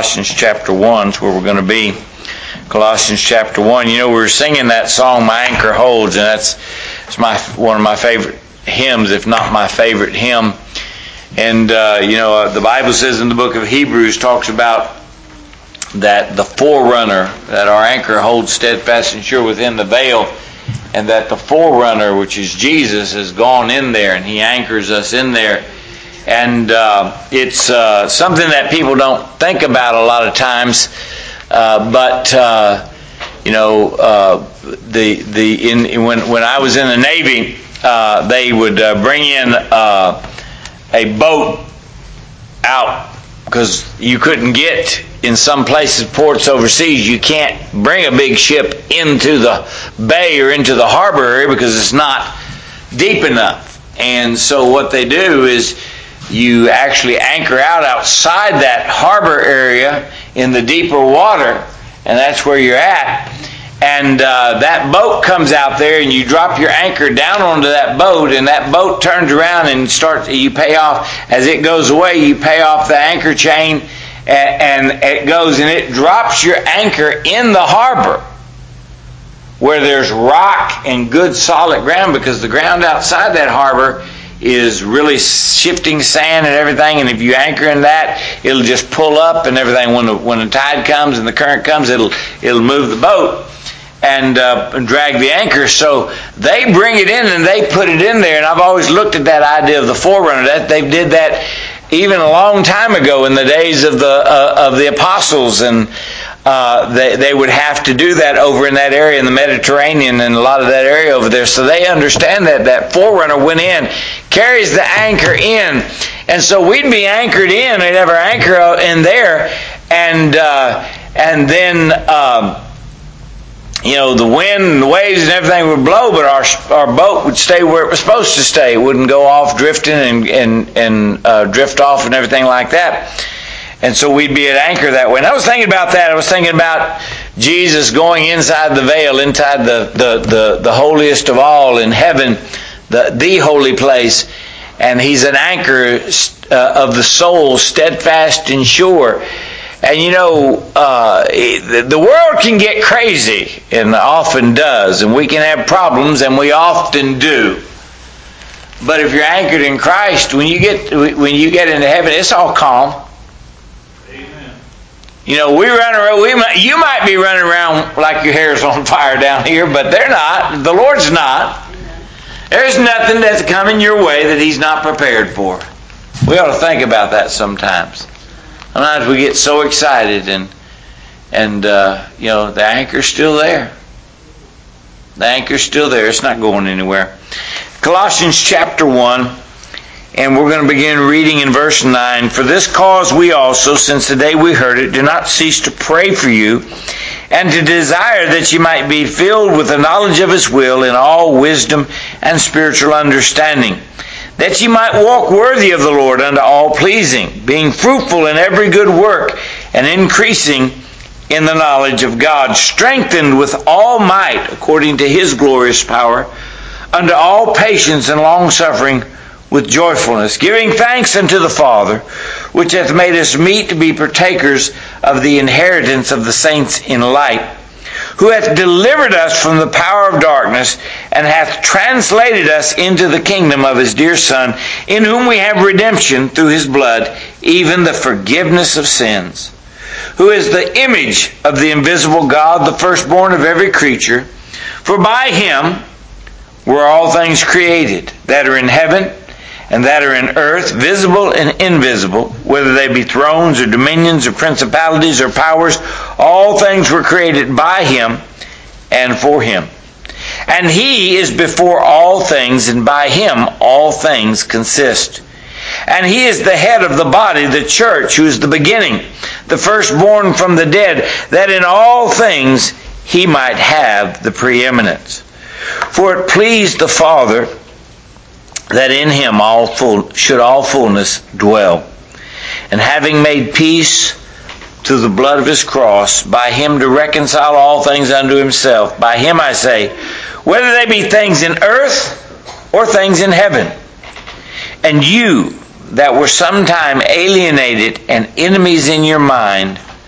Colossians chapter 1 is where we're going to be. Colossians chapter 1. You know, we were singing that song, My Anchor Holds, and it's one of my favorite hymns, if not my favorite hymn. And, the Bible says in the book of Hebrews, talks about that the forerunner, that our anchor holds steadfast and sure within the veil, and that the forerunner, which is Jesus, has gone in there, and he anchors us in there. And it's something that people don't think about a lot of times, when I was in the Navy, they would bring in a boat out, because you couldn't get, in some places, ports overseas, you can't bring a big ship into the bay or into the harbor area because it's not deep enough. And so what they do is you actually anchor out outside that harbor area in the deeper water, and that's where you're at. And that boat comes out there, and you drop your anchor down onto that boat, and that boat turns around and you pay off. As it goes away, you pay off the anchor chain, and it goes, and it drops your anchor in the harbor where there's rock and good solid ground, because the ground outside that harbor is really shifting sand and everything, and if you anchor in that, it'll just pull up and everything. When the tide comes and the current comes, it'll move the boat and drag the anchor. So they bring it in and they put it in there, and I've always looked at that idea of the forerunner. That they did that even a long time ago in the days of the apostles, and they would have to do that over in that area in the Mediterranean and a lot of that area over there. So they understand that forerunner went in, carries the anchor in, and so we'd be anchored in. They'd have our anchor in there, and then the wind and the waves and everything would blow, but our boat would stay where it was supposed to stay. It wouldn't go off drifting and drift off and everything like that. And so we'd be at anchor that way. And I was thinking about that. I was thinking about Jesus going inside the veil, inside the holiest of all in heaven, the holy place. And he's an anchor of the soul, steadfast and sure. And the world can get crazy, and often does, and we can have problems, and we often do. But if you're anchored in Christ, when you get into heaven, it's all calm. Amen. We run around. You might be running around like your hair's on fire down here, but they're not. The Lord's not. There's nothing that's coming your way that He's not prepared for. We ought to think about that sometimes. Sometimes we get so excited, and the anchor's still there. The anchor's still there. It's not going anywhere. Colossians chapter 1, and we're going to begin reading in verse 9. For this cause we also, since the day we heard it, do not cease to pray for you, and to desire that you might be filled with the knowledge of His will in all wisdom and spiritual understanding, that ye might walk worthy of the Lord unto all pleasing, being fruitful in every good work, and increasing in the knowledge of God, strengthened with all might according to His glorious power, unto all patience and longsuffering with joyfulness, giving thanks unto the Father, which hath made us meet to be partakers of the inheritance of the saints in light, who hath delivered us from the power of darkness, and hath translated us into the kingdom of His dear Son, in whom we have redemption through His blood, even the forgiveness of sins, who is the image of the invisible God, the firstborn of every creature. For by Him were all things created, that are in heaven and that are in earth, visible and invisible, whether they be thrones or dominions or principalities or powers. All things were created by Him and for Him. And He is before all things, and by Him all things consist. And He is the head of the body, the church, who is the beginning, the firstborn from the dead, that in all things He might have the preeminence. For it pleased the Father that in Him should all fullness dwell. And having made peace through the blood of His cross, by Him to reconcile all things unto Himself. By Him, I say, whether they be things in earth or things in heaven. And you that were sometime alienated and enemies in your mind,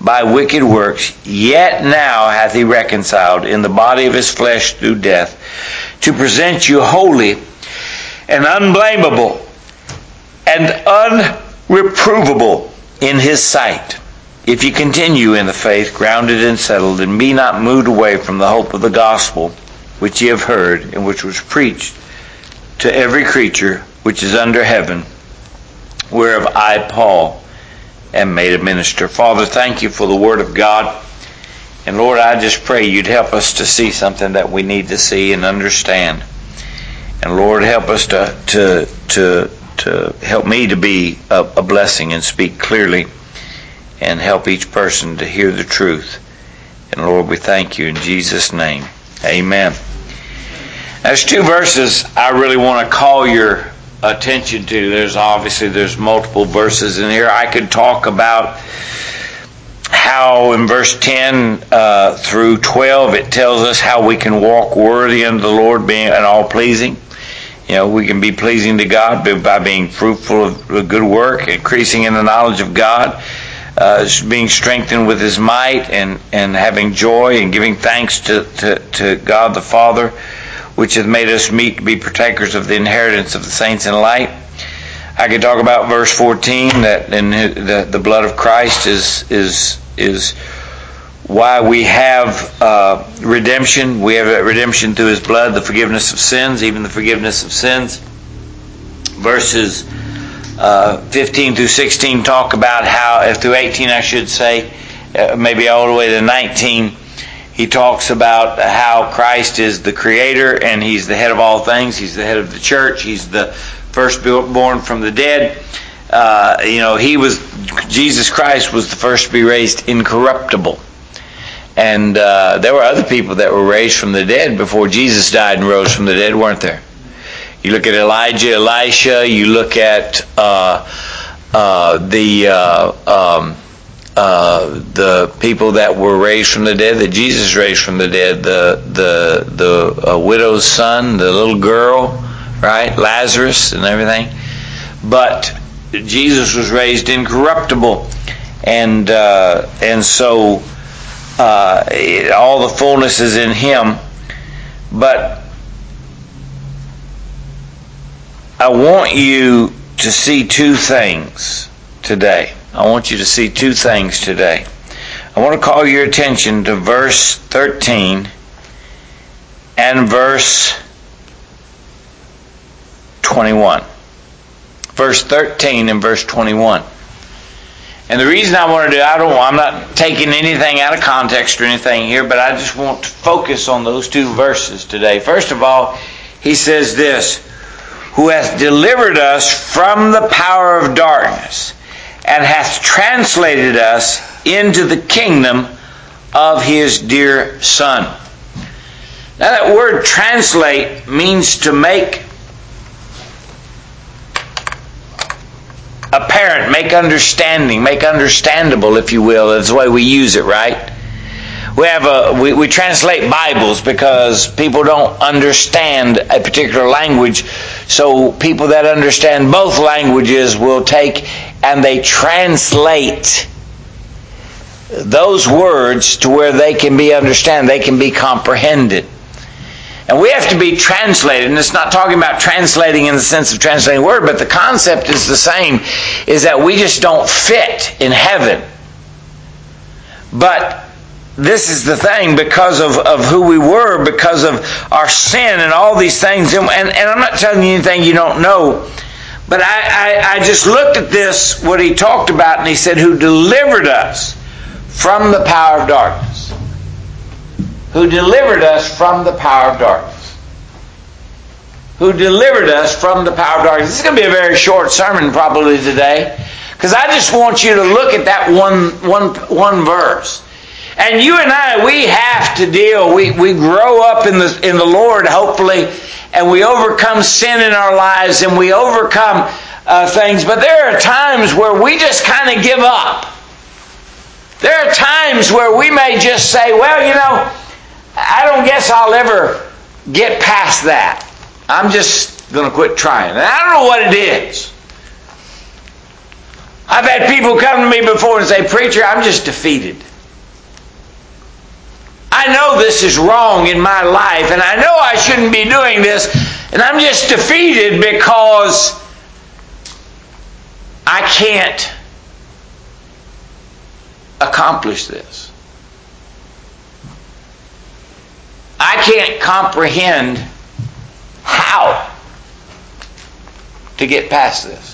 by wicked works, yet now hath he reconciled in the body of his flesh through death, to present you holy and unblameable and unreprovable in his sight, if you continue in the faith, grounded and settled, and be not moved away from the hope of the gospel which ye have heard, and which was preached to every creature which is under heaven, whereof I, Paul, am made a minister. Father, thank you for the Word of God. And Lord, I just pray you'd help us to see something that we need to see and understand. And Lord, help us to help me to be a blessing and speak clearly, and help each person to hear the truth. And Lord, we thank you in Jesus' name. Amen. There's two verses I really want to call your attention to. There's multiple verses in here. I could talk about how in verse 10 through 12 it tells us how we can walk worthy unto the Lord, being and all pleasing. You know, we can be pleasing to God by being fruitful of good work, increasing in the knowledge of God, being strengthened with His might, and having joy and giving thanks to God the Father, which hath made us meet to be partakers of the inheritance of the saints in light. I could talk about verse 14, that in the blood of Christ is why we have redemption. We have redemption through His blood, the forgiveness of sins, even the forgiveness of sins. Verses 15 through 16 talk about how, through 18 I should say, maybe all the way to 19, he talks about how Christ is the Creator and He's the head of all things. He's the head of the church. He's the firstborn from the dead. Jesus Christ was the first to be raised incorruptible. And there were other people that were raised from the dead before Jesus died and rose from the dead, weren't there? You look at Elijah, Elisha. You look at the people that were raised from the dead, that Jesus raised from the dead, the widow's son, the little girl, right, Lazarus and everything. But Jesus was raised incorruptible, and so all the fullness is in Him. But I want you to see two things today. I want you to see two things today. I want to call your attention to verse 13 and verse 21. Verse 13 and verse 21. And the reason I want to do, I'm not taking anything out of context or anything here, but I just want to focus on those two verses today. First of all, he says this: who hath delivered us from the power of darkness, and hath translated us into the kingdom of His dear Son. Now that word translate means to make apparent, make understanding, make understandable, if you will. That's the way we use it, right? We translate Bibles because people don't understand a particular language, so people that understand both languages will take and they translate those words to where they can be understood, they can be comprehended. And we have to be translated, and it's not talking about translating in the sense of translating a word, but the concept is the same, is that we just don't fit in heaven. But this is the thing, because of who we were, because of our sin and all these things, and I'm not telling you anything you don't know, but I just looked at this, what he talked about, and he said, who delivered us from the power of darkness. Who delivered us from the power of darkness. Who delivered us from the power of darkness. This is going to be a very short sermon probably today, because I just want you to look at that one verse. And you and I, we have to deal. We grow up in the Lord, hopefully, and we overcome sin in our lives, and we overcome things. But there are times where we just kind of give up. There are times where we may just say, well, I don't guess I'll ever get past that. I'm just going to quit trying. And I don't know what it is. I've had people come to me before and say, "Preacher, I'm just defeated. I know this is wrong in my life, and I know I shouldn't be doing this, and I'm just defeated because I can't accomplish this. I can't comprehend how to get past this."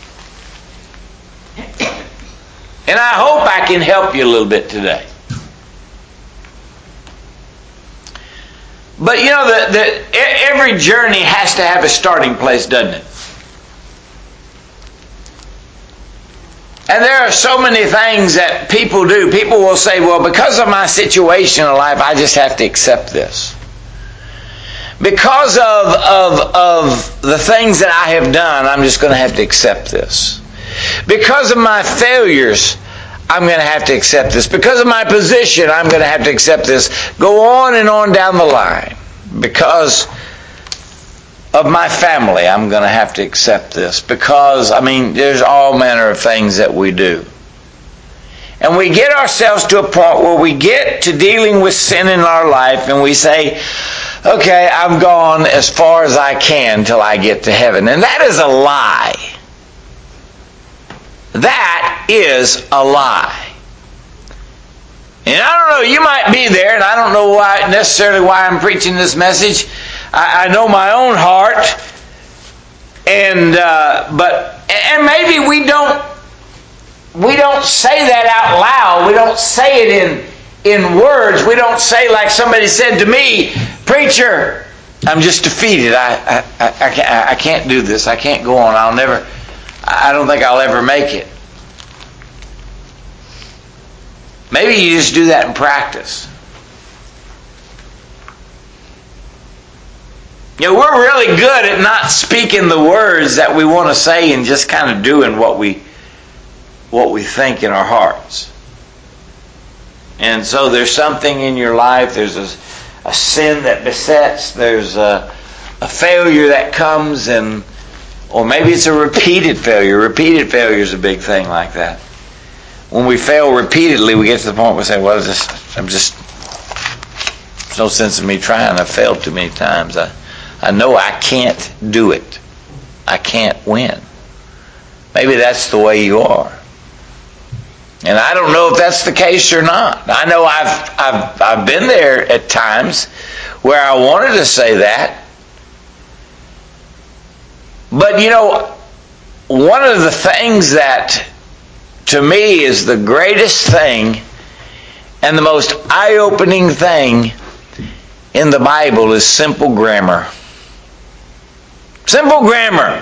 And I hope I can help you a little bit today. But you know, every journey has to have a starting place, doesn't it? And there are so many things that people do. People will say, "Well, because of my situation in life, I just have to accept this. Because of the things that I have done, I'm just going to have to accept this. Because of my failures, I'm going to have to accept this. Because of my position, I'm going to have to accept this." Go on and on down the line. Because of my family, I'm going to have to accept this. Because, there's all manner of things that we do. And we get ourselves to a point where we get to dealing with sin in our life and we say, "Okay, I've gone as far as I can till I get to heaven." And that is a lie. That is a lie. And I don't know, you might be there, and I don't know necessarily why I'm preaching this message. I know my own heart, and maybe we don't say that out loud. We don't say it in words. We don't say like somebody said to me, "Preacher, I'm just defeated. I can't do this. I can't go on. I don't think I'll ever make it." Maybe you just do that in practice. You know, we're really good at not speaking the words that we want to say and just kind of doing what we think in our hearts. And so there's something in your life, there's a sin that besets, there's a failure that comes, or maybe it's a repeated failure. Repeated failure is a big thing like that. When we fail repeatedly, we get to the point where we say, "Well, there's no sense in me trying. I've failed too many times. I know I can't do it. I can't win." Maybe that's the way you are. And I don't know if that's the case or not. I know I've been there at times where I wanted to say that. But you know, one of the things that to me is the greatest thing and the most eye-opening thing in the Bible is simple grammar. Simple grammar.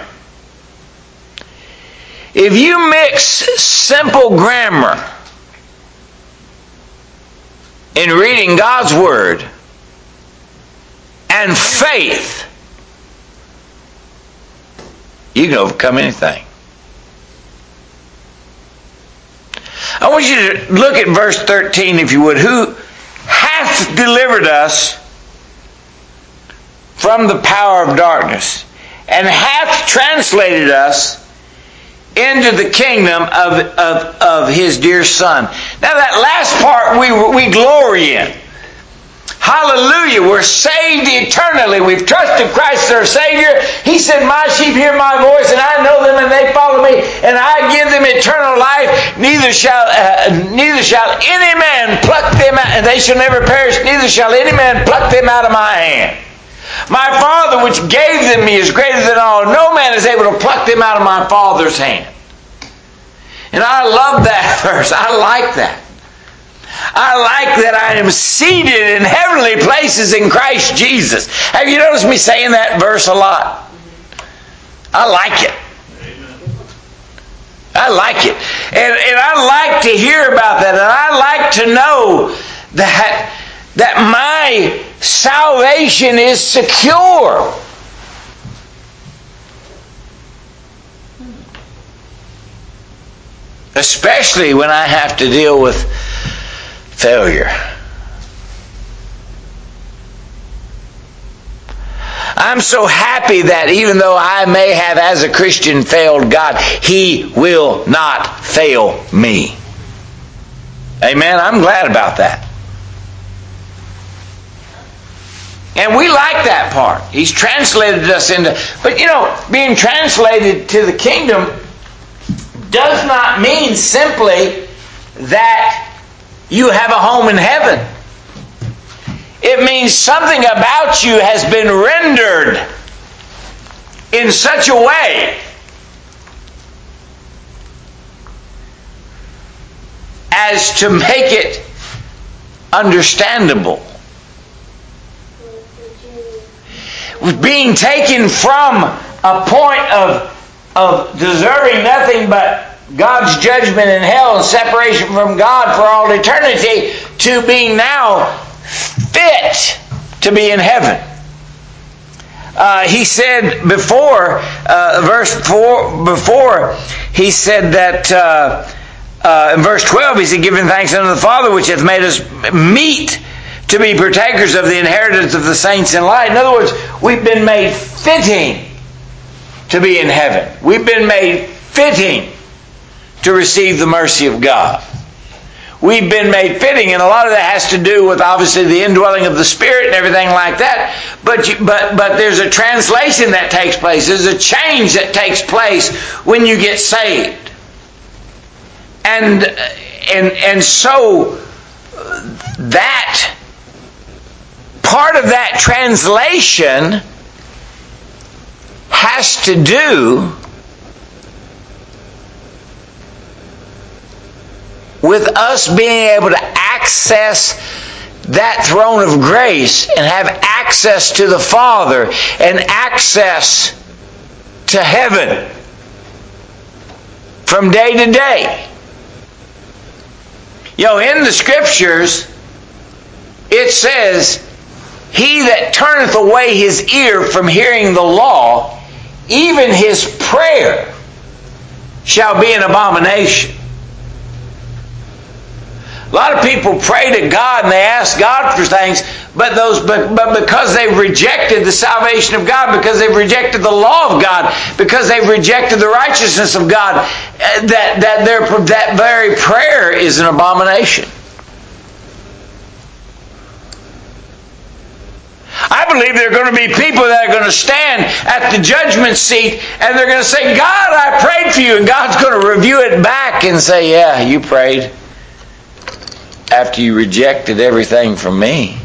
If you mix simple grammar in reading God's Word and faith, you can overcome anything. I want you to look at verse 13, if you would. "Who hath delivered us from the power of darkness, and hath translated us into the kingdom of his dear Son." Now that last part we glory in. Hallelujah. We're saved eternally. We've trusted Christ as our Savior. He said, "My sheep hear my voice, and I know them, and they follow me, and I give them eternal life. Neither shall any man pluck them out, and they shall never perish. Neither shall any man pluck them out of my hand. My Father which gave them me is greater than all. No man is able to pluck them out of my Father's hand." And I love that verse. I like that. I like that I am seated in heavenly places in Christ Jesus. Have you noticed me saying that verse a lot? I like it. I like it. And I like to hear about that. And I like to know that my salvation is secure. Especially when I have to deal with failure. I'm so happy that even though I may have, as a Christian, failed God, He will not fail me. Amen? I'm glad about that. And we like that part. He's translated us into... But being translated to the kingdom does not mean simply that you have a home in heaven. It means something about you has been rendered in such a way as to make it understandable. Being taken from a point of deserving nothing but God's judgment in hell and separation from God for all eternity to being now fit to be in heaven. He said before, verse 4, before he said that in verse 12, he said, giving thanks unto the Father which hath made us meet to be partakers of the inheritance of the saints in light. In other words, we've been made fitting to be in heaven. We've been made fitting to receive the mercy of God. We've been made fitting, and a lot of that has to do with obviously the indwelling of the Spirit and everything like that. But there's a translation that takes place. There's a change that takes place when you get saved. And so that part of that translation has to do with us being able to access that throne of grace and have access to the Father and access to heaven from day to day. In the Scriptures, it says, he that turneth away his ear from hearing the law, even his prayer shall be an abomination. A lot of people pray to God and they ask God for things, but because they've rejected the salvation of God, because they've rejected the law of God, because they've rejected the righteousness of God, that very prayer is an abomination. I believe there are going to be people that are going to stand at the judgment seat and they're going to say, God, I prayed for you. And God's going to review it back and say, yeah, you prayed after you rejected everything from me.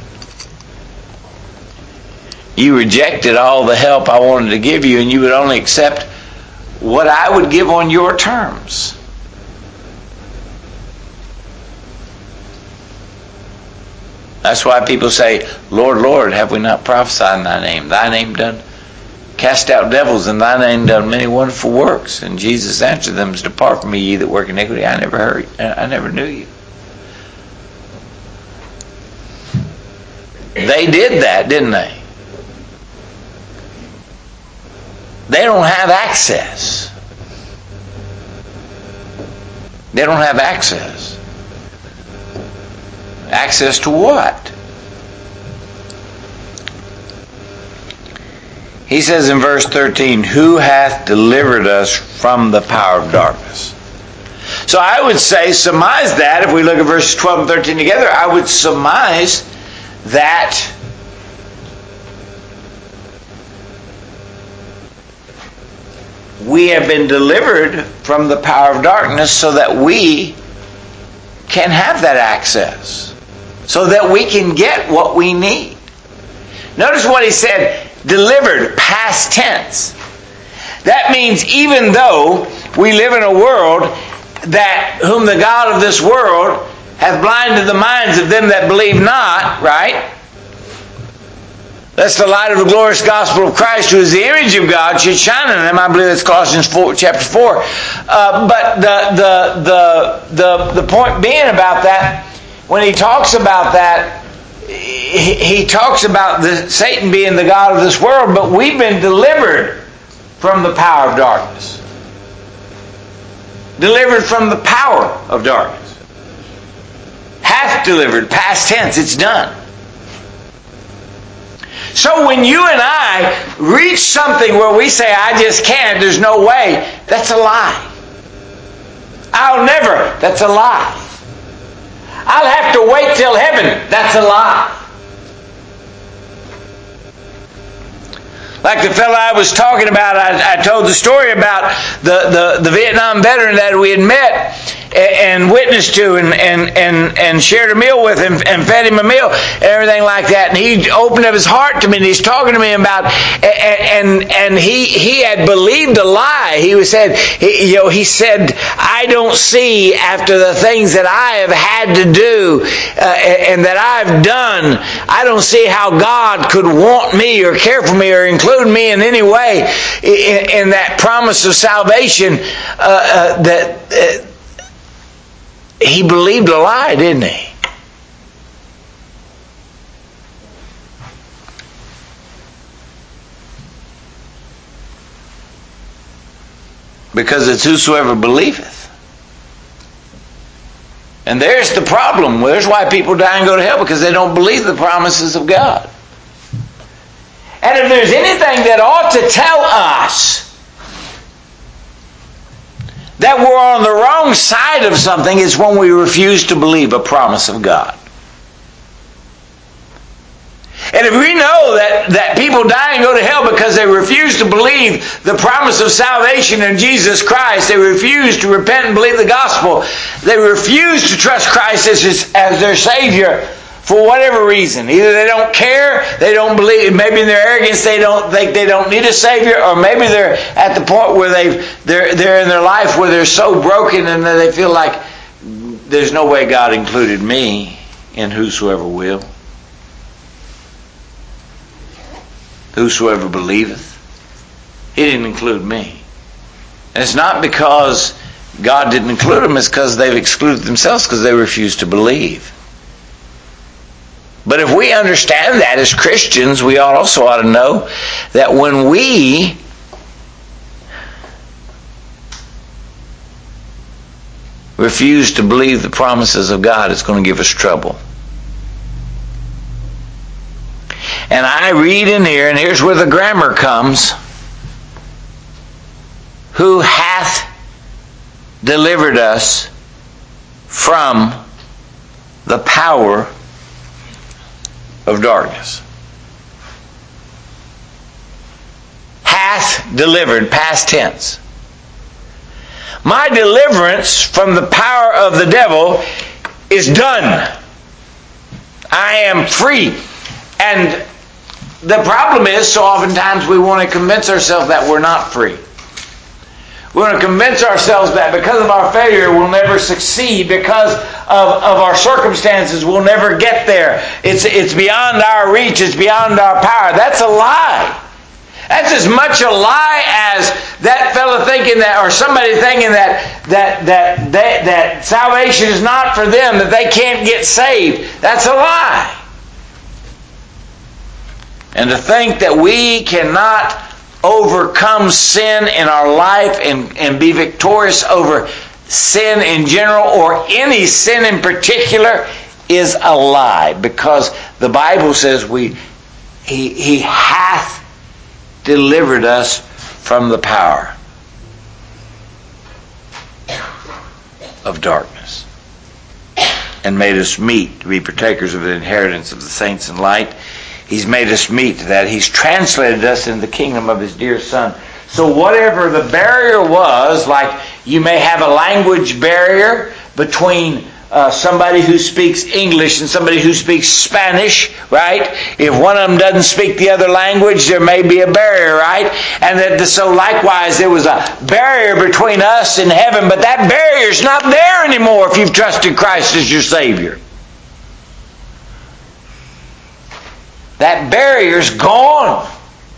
You rejected all the help I wanted to give you, and you would only accept what I would give on your terms. That's why people say, Lord, Lord, have we not prophesied in thy name? Thy name done cast out devils, and thy name done many wonderful works. And Jesus answered them, depart from me, ye that work iniquity. I never knew you. They did that, didn't they? They don't have access. They don't have access. Access to what? He says in verse 13, who hath delivered us from the power of darkness? So I would say, surmise that, if we look at verses 12 and 13 together, I would surmise that we have been delivered from the power of darkness so that we can have that access, so that we can get what we need. Notice what he said, delivered, past tense. That means even though we live in a world that whom the God of this world hath blinded the minds of them that believe not, right? Lest the light of the glorious gospel of Christ, who is the image of God, should shine in them. I believe that's Colossians chapter 4. But the point being about that, when he talks about that, he talks about Satan being the god of this world, but we've been delivered from the power of darkness. Delivered from the power of darkness. Hath delivered, past tense, it's done. So when you and I reach something where we say, I just can't, there's no way, that's a lie. I'll never, that's a lie. I'll have to wait till heaven, that's a lie. Like the fellow I was talking about, I told the story about the Vietnam veteran that we had met and witnessed to and shared a meal with him and fed him a meal and everything like that. And he opened up his heart to me and he's talking to me about and he had believed a lie. He said, I don't see after the things that I have had to do and that I've done, I don't see how God could want me or care for me or include me in any way in that promise of salvation he believed a lie, didn't he? Because it's whosoever believeth. And there's the problem. There's why people die and go to hell, because they don't believe the promises of God. And if there's anything that ought to tell us that we're on the wrong side of something, is when we refuse to believe a promise of God. And if we know that people die and go to hell because they refuse to believe the promise of salvation in Jesus Christ, they refuse to repent and believe the gospel, they refuse to trust Christ as their Savior for whatever reason. Either they don't care, they don't believe, maybe in their arrogance they don't think they don't need a Savior, or maybe they're at the point where they're in their life where they're so broken and that they feel like there's no way God included me in whosoever will. Whosoever believeth. He didn't include me. And it's not because God didn't include them, it's because they've excluded themselves because they refuse to believe. But if we understand that as Christians, we also ought to know that when we refuse to believe the promises of God, it's going to give us trouble. And I read in here, and here's where the grammar comes. Who hath delivered us from the power of darkness. Hath delivered, past tense. My deliverance from the power of the devil is done. I am free. And the problem is, so oftentimes we want to convince ourselves that we're not free. We want to convince ourselves that because of our failure we'll never succeed, because of our circumstances we'll never get there. It's beyond our reach, it's beyond our power. That's a lie. That's as much a lie as that fellow thinking that, or somebody thinking that salvation is not for them, that they can't get saved. That's a lie. And to think that we cannot overcome sin in our life and be victorious over sin in general, or any sin in particular, is a lie. Because the Bible says He hath delivered us from the power of darkness and made us meet to be partakers of the inheritance of the saints in light. He's made us meet to that. He's translated us into the kingdom of His dear Son. So whatever the barrier was, like you may have a language barrier between somebody who speaks English and somebody who speaks Spanish, right? If one of them doesn't speak the other language, there may be a barrier, right? And so likewise, there was a barrier between us and heaven, but that barrier's not there anymore if you've trusted Christ as your Savior. That barrier's gone.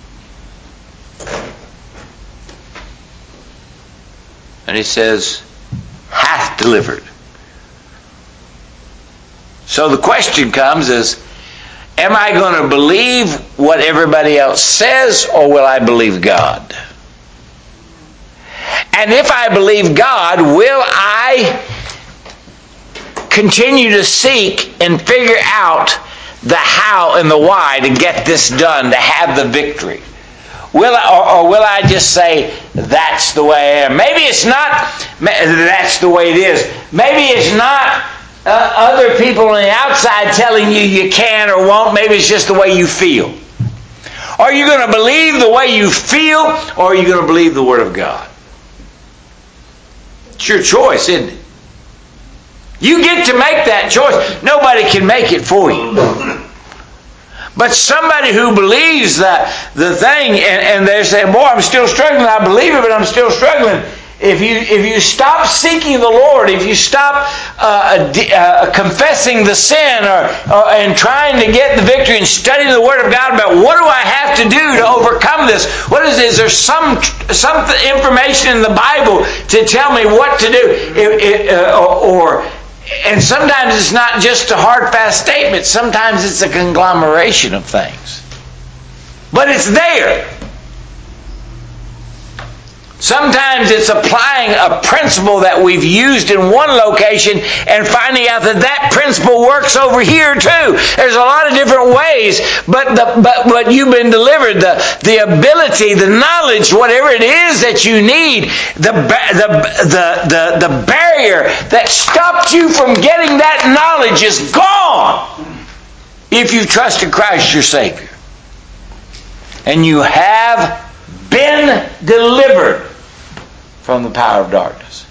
And He says, hath delivered. So the question comes is, am I going to believe what everybody else says, or will I believe God? And if I believe God, will I continue to seek and figure out the how and the why to get this done, to have the victory? Will I just say, that's the way I am? Maybe it's not, that's the way it is. Maybe it's not other people on the outside telling you can or won't. Maybe it's just the way you feel. Are you going to believe the way you feel, or are you going to believe the Word of God? It's your choice, isn't it? You get to make that choice. Nobody can make it for you. But somebody who believes the thing, and they're saying, boy, I'm still struggling. I believe it, but I'm still struggling. If you stop seeking the Lord, if you stop confessing the sin and trying to get the victory and studying the Word of God about what do I have to do to overcome this? Is there some information in the Bible to tell me what to do? And sometimes it's not just a hard, fast statement. Sometimes it's a conglomeration of things. But it's there. Sometimes it's applying a principle that we've used in one location and finding out that principle works over here too. There's a lot of different ways, but you've been delivered the ability, the knowledge, whatever it is that you need, the barrier that stopped you from getting that knowledge is gone if you trusted Christ your Savior. And you have been delivered from the power of darkness.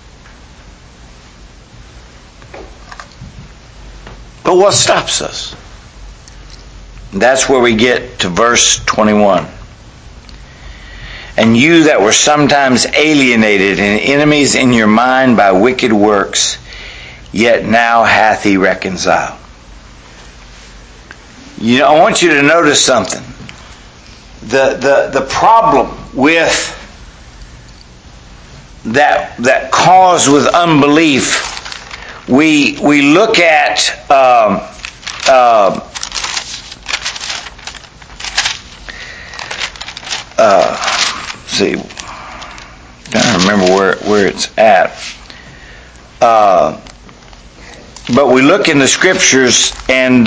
But what stops us? That's where we get to verse 21. And you that were sometimes alienated and enemies in your mind by wicked works, yet now hath he reconciled. I want you to notice something. The problem with that cause with unbelief, we look at see, I don't remember where it's at, but we look in the scriptures and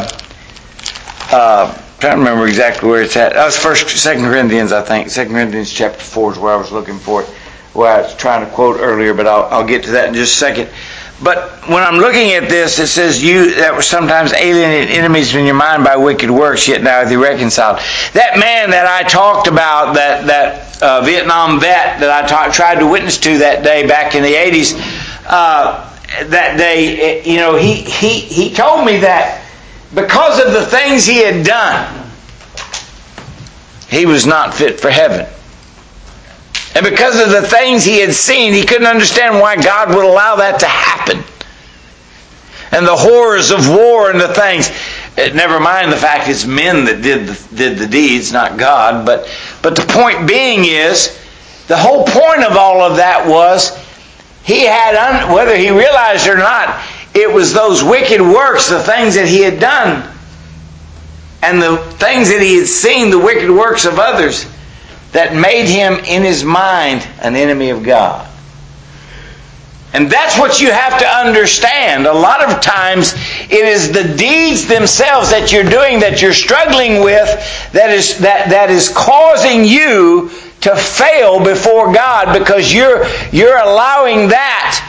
trying to remember exactly where it's at. That was 2 Corinthians, I think. 2 Corinthians chapter 4 is where I was looking for it, where I was trying to quote earlier, but I'll get to that in just a second. But when I'm looking at this, it says, you that were sometimes alienated enemies in your mind by wicked works, yet now hath he reconciled. That man that I talked about, that Vietnam vet that I tried to witness to that day back in the 80s, that day, he told me that because of the things he had done, he was not fit for heaven. And because of the things he had seen, he couldn't understand why God would allow that to happen. And the horrors of war and the things. Never mind the fact it's men that did the deeds, not God. But the point being is, the whole point of all of that was, he had, whether he realized or not, it was those wicked works, the things that he had done, and the things that he had seen, the wicked works of others, that made him in his mind an enemy of God. And that's what you have to understand. A lot of times it is the deeds themselves that you're doing, that you're struggling with, that is causing you to fail before God, because you're allowing that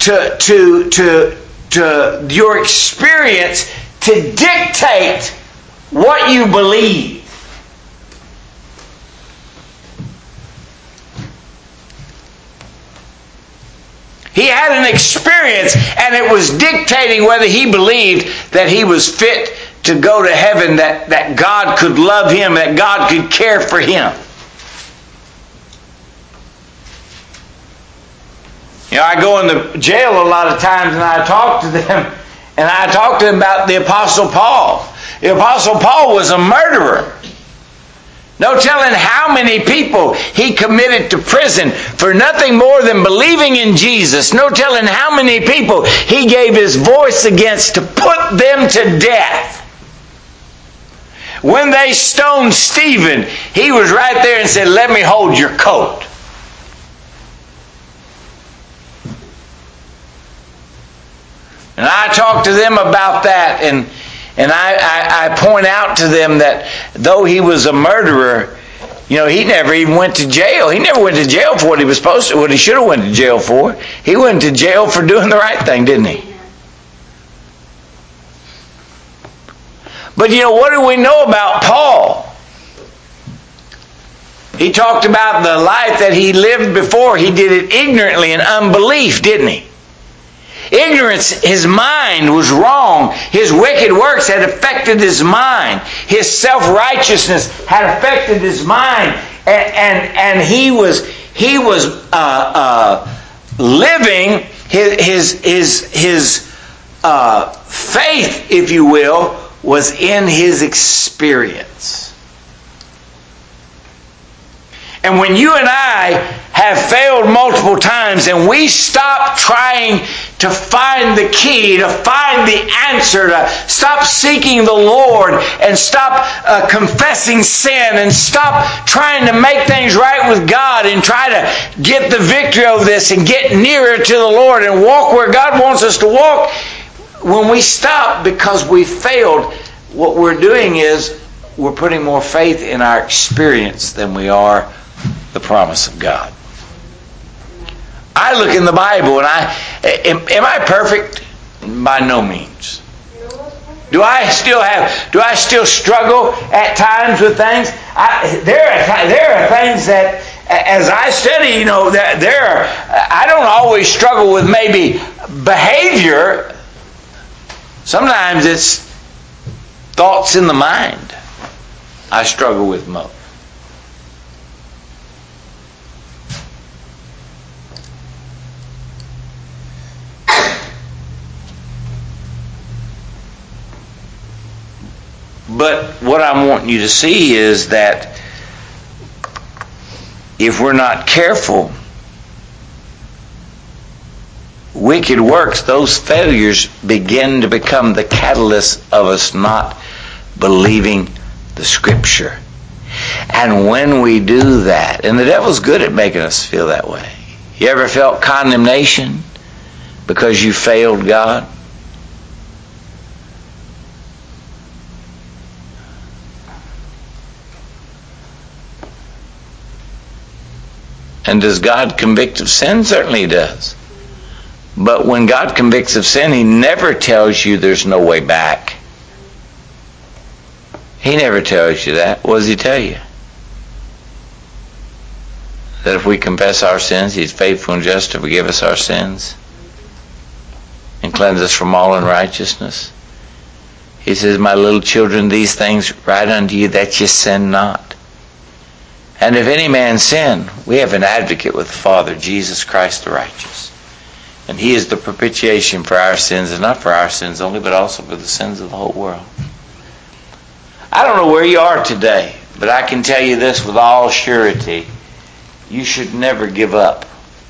to your experience to dictate what you believe. He had an experience, and it was dictating whether he believed that he was fit to go to heaven, that God could love him, that God could care for him. I go in the jail a lot of times, and I talk to them, and I talk to them about the Apostle Paul. The Apostle Paul was a murderer. No telling how many people he committed to prison for nothing more than believing in Jesus. No telling how many people he gave his voice against to put them to death. When they stoned Stephen, he was right there and said, "Let me hold your coat." And I talked to them about that, and And I point out to them that though he was a murderer, he never even went to jail. He never went to jail for what he was supposed to, what he should have went to jail for. He went to jail for doing the right thing, didn't he? But what do we know about Paul? He talked about the life that he lived before. He did it ignorantly in unbelief, didn't he? Ignorance, his mind was wrong. His wicked works had affected his mind. His self-righteousnness had affected his mind. And he was living his faith, if you will, was in his experience. And when you and I have failed multiple times and we stop trying to find the key, to find the answer, to stop seeking the Lord and stop confessing sin and stop trying to make things right with God and try to get the victory over this and get nearer to the Lord and walk where God wants us to walk, when we stop because we failed, what we're doing is we're putting more faith in our experience than we are the promise of God. I look in the Bible and am I perfect? By no means. Do I still struggle at times with things? There are things that as I study, I don't always struggle with maybe behavior. Sometimes it's thoughts in the mind I struggle with most. But what I'm wanting you to see is that if we're not careful, wicked works, those failures begin to become the catalyst of us not believing the Scripture. And when we do that, and the devil's good at making us feel that way. You ever felt condemnation because you failed God? And does God convict of sin? Certainly He does. But when God convicts of sin, He never tells you there's no way back. He never tells you that. What does He tell you? That if we confess our sins, He's faithful and just to forgive us our sins and cleanse us from all unrighteousness. He says, my little children, these things write unto you that ye sin not. And if any man sin, we have an advocate with the Father, Jesus Christ the righteous. And He is the propitiation for our sins, and not for our sins only, but also for the sins of the whole world. I don't know where you are today, but I can tell you this with all surety. You should never give up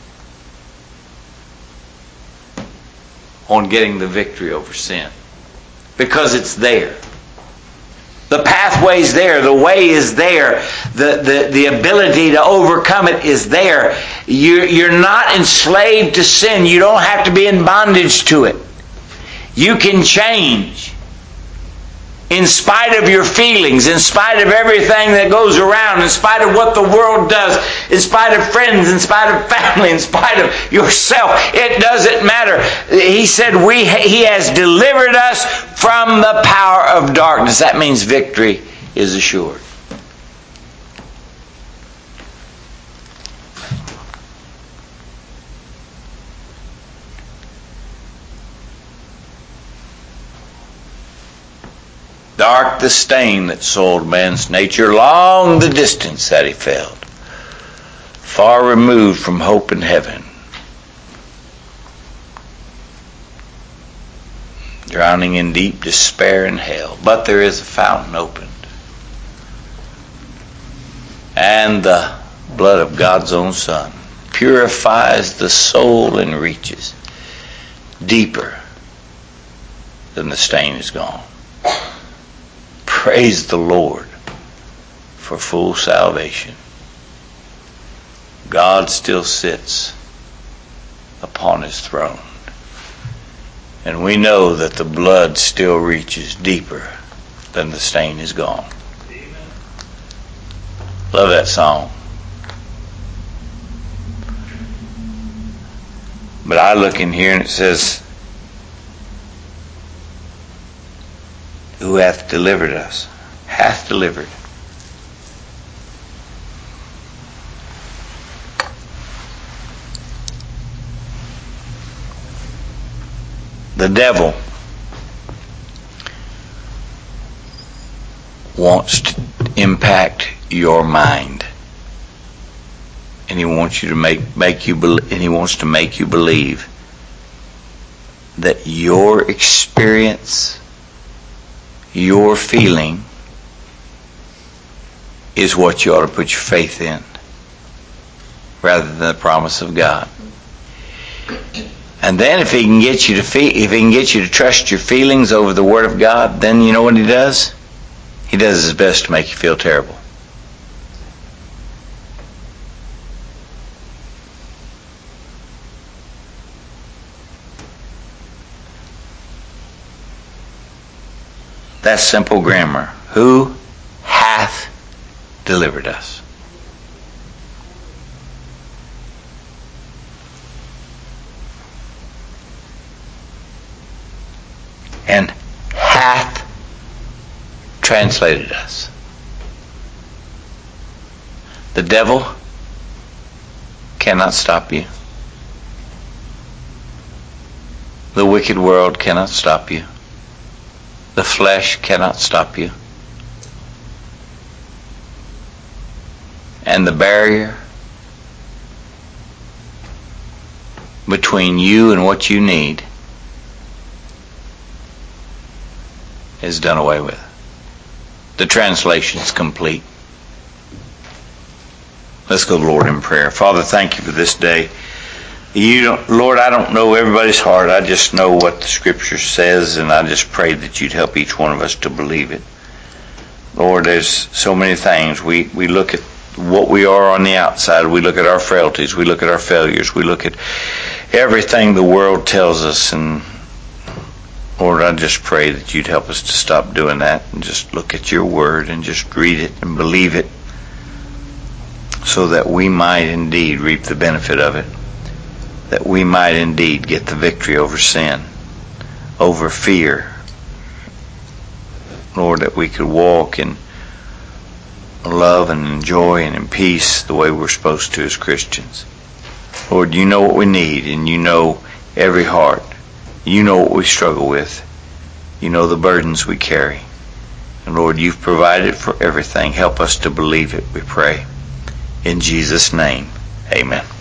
on getting the victory over sin. Because it's there. The pathway's there. The way is there. The ability to overcome it is there. You're not enslaved to sin. You don't have to be in bondage to it. You can change. In spite of your feelings, in spite of everything that goes around, in spite of what the world does, in spite of friends, in spite of family, in spite of yourself, it doesn't matter. He said He has delivered us from the power of darkness. That means victory is assured. Dark the stain that soiled man's nature, long the distance that he fell, far removed from hope in heaven, drowning in deep despair in hell. But there is a fountain opened, and the blood of God's own Son purifies the soul and reaches deeper than the stain is gone. Praise the Lord for full salvation. God still sits upon His throne. And we know that the blood still reaches deeper than the stain is gone. Amen. Love that song. But I look in here and it says, who hath delivered us? Hath delivered. The devil wants to impact your mind, and he wants you to make you believe that your experience, your feeling, is what you ought to put your faith in, rather than the promise of God. And then if he can get you to trust your feelings over the Word of God, then you know what he does? He does his best to make you feel terrible. That's simple grammar. Who hath delivered us? And hath translated us. The devil cannot stop you. The wicked world cannot stop you. The flesh cannot stop you. And the barrier between you and what you need is done away with. The translation's complete. Let's go to the Lord in prayer. Father, thank you for this day. Lord, I don't know everybody's heart. I just know what the Scripture says, and I just pray that you'd help each one of us to believe it. Lord, there's so many things. We look at what we are on the outside. We look at our frailties. We look at our failures. We look at everything the world tells us. And Lord, I just pray that you'd help us to stop doing that and just look at your word and just read it and believe it, so that we might indeed reap the benefit of it, that we might indeed get the victory over sin, over fear. Lord, that we could walk in love and in joy and in peace the way we're supposed to as Christians. Lord, you know what we need, and you know every heart. You know what we struggle with. You know the burdens we carry. And Lord, you've provided for everything. Help us to believe it, we pray. In Jesus' name, amen.